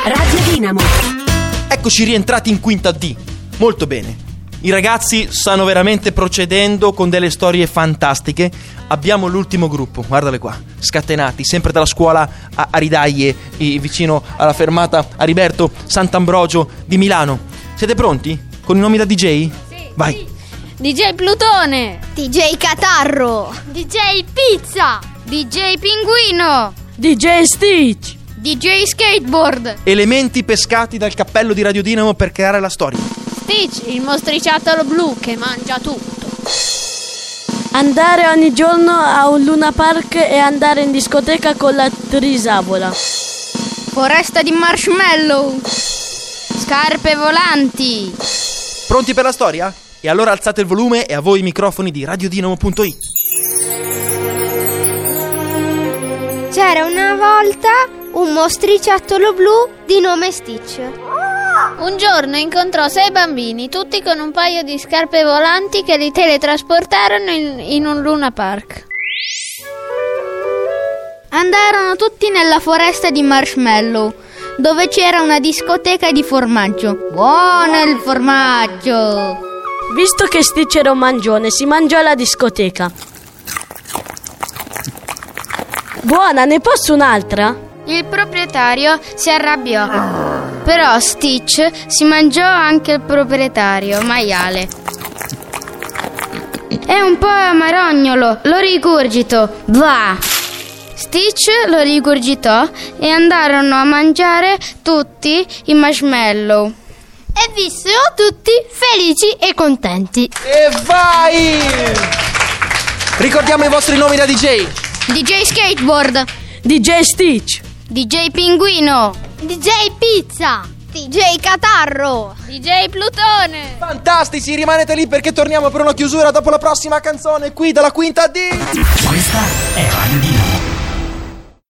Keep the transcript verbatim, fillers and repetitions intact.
Radio Dinamo. Eccoci rientrati in quinta D. Molto bene. I ragazzi stanno veramente procedendo con delle storie fantastiche. Abbiamo l'ultimo gruppo, guardale qua, scatenati, sempre dalla scuola a Aridaglie, vicino alla fermata Ariberto Sant'Ambrogio di Milano. Siete pronti? Con i nomi da D J? Sì. Vai. Sì. D J Plutone, D J Catarro, D J Pizza, D J Pinguino, D J Stitch, D J Skateboard. Elementi pescati dal cappello di Radio Dinamo per creare la storia. Stitch, il mostriciattolo blu che mangia tutto. Andare ogni giorno a un Luna Park e andare in discoteca con la trisavola. Foresta di marshmallow. Scarpe volanti. Pronti per la storia? E allora alzate il volume e a voi i microfoni di radiodinamo punto it. C'era una volta un mostriciattolo blu di nome Stitch. Un giorno incontrò sei bambini, tutti con un paio di scarpe volanti che li teletrasportarono in, in un Luna Park. Andarono tutti nella foresta di marshmallow, dove c'era una discoteca di formaggio. Buono il formaggio! Visto che Stitch era un mangione, si mangiò alla discoteca. Buona, ne posso un'altra? Il proprietario si arrabbiò, però Stitch si mangiò anche il proprietario, maiale. È un po' amarognolo, lo rigurgito, va! Stitch lo rigurgitò e andarono a mangiare tutti i marshmallow. E vissero tutti felici e contenti. E vai! Ricordiamo i vostri nomi da D J. D J Skateboard, D J Stitch, D J Pinguino, D J Pizza, D J Catarro, D J Plutone. Fantastici, rimanete lì perché torniamo per una chiusura dopo la prossima canzone qui dalla quinta D. Questa è Radio Dinamo.